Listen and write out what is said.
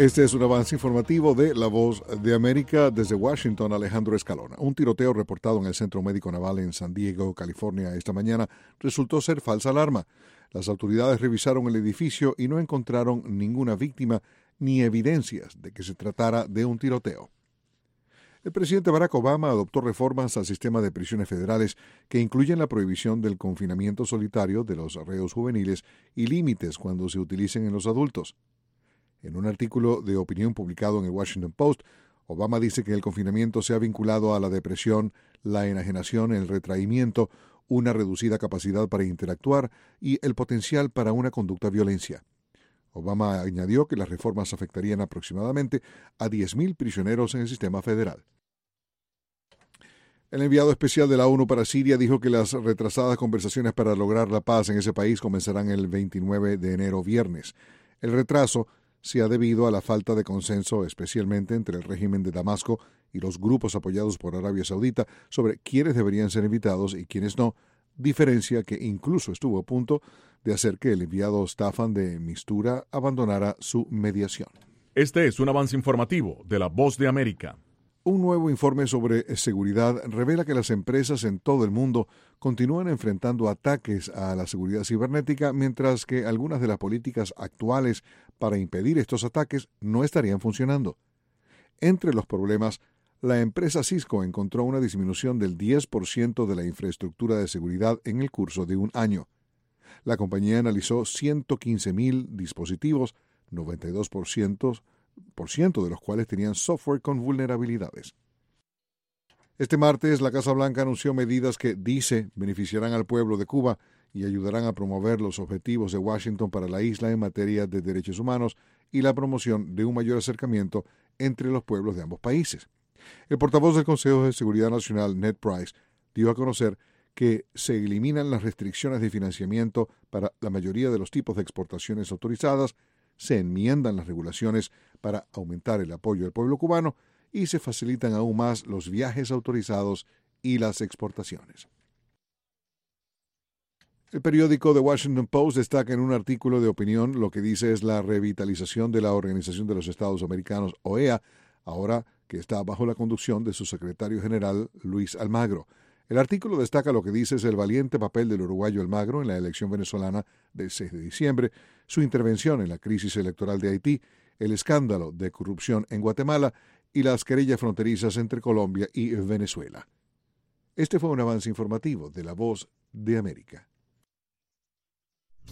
Este es un avance informativo de La Voz de América. Desde Washington, Alejandro Escalona. Un tiroteo reportado en el Centro Médico Naval en San Diego, California, esta mañana resultó ser falsa alarma. Las autoridades revisaron el edificio y no encontraron ninguna víctima ni evidencias de que se tratara de un tiroteo. El presidente Barack Obama adoptó reformas al sistema de prisiones federales que incluyen la prohibición del confinamiento solitario de los reos juveniles y límites cuando se utilicen en los adultos. En un artículo de opinión publicado en el Washington Post, Obama dice que el confinamiento se ha vinculado a la depresión, la enajenación, el retraimiento, una reducida capacidad para interactuar y el potencial para una conducta violencia. Obama añadió que las reformas afectarían aproximadamente a 10,000 prisioneros en el sistema federal. El enviado especial de la ONU para Siria dijo que las retrasadas conversaciones para lograr la paz en ese país comenzarán el 29 de enero, viernes. El retraso se ha debido a la falta de consenso, especialmente entre el régimen de Damasco y los grupos apoyados por Arabia Saudita, sobre quiénes deberían ser invitados y quiénes no, diferencia que incluso estuvo a punto de hacer que el enviado Staffan de Mistura abandonara su mediación. Este es un avance informativo de La Voz de América. Un nuevo informe sobre seguridad revela que las empresas en todo el mundo continúan enfrentando ataques a la seguridad cibernética, mientras que algunas de las políticas actuales para impedir estos ataques no estarían funcionando. Entre los problemas, la empresa Cisco encontró una disminución del 10% de la infraestructura de seguridad en el curso de un año. La compañía analizó 115,000 dispositivos, 92% de los cuales tenían software con vulnerabilidades. Este martes, la Casa Blanca anunció medidas que dice beneficiarán al pueblo de Cuba y ayudarán a promover los objetivos de Washington para la isla en materia de derechos humanos y la promoción de un mayor acercamiento entre los pueblos de ambos países. El portavoz del Consejo de Seguridad Nacional, Ned Price, dio a conocer que se eliminan las restricciones de financiamiento para la mayoría de los tipos de exportaciones autorizadas, se enmiendan las regulaciones para aumentar el apoyo del pueblo cubano y se facilitan aún más los viajes autorizados y las exportaciones. El periódico The Washington Post destaca en un artículo de opinión lo que dice es la revitalización de la Organización de los Estados Americanos, OEA, ahora que está bajo la conducción de su secretario general, Luis Almagro. El artículo destaca lo que dice es el valiente papel del uruguayo Almagro en la elección venezolana del 6 de diciembre, su intervención en la crisis electoral de Haití, el escándalo de corrupción en Guatemala y las querellas fronterizas entre Colombia y Venezuela. Este fue un avance informativo de La Voz de América.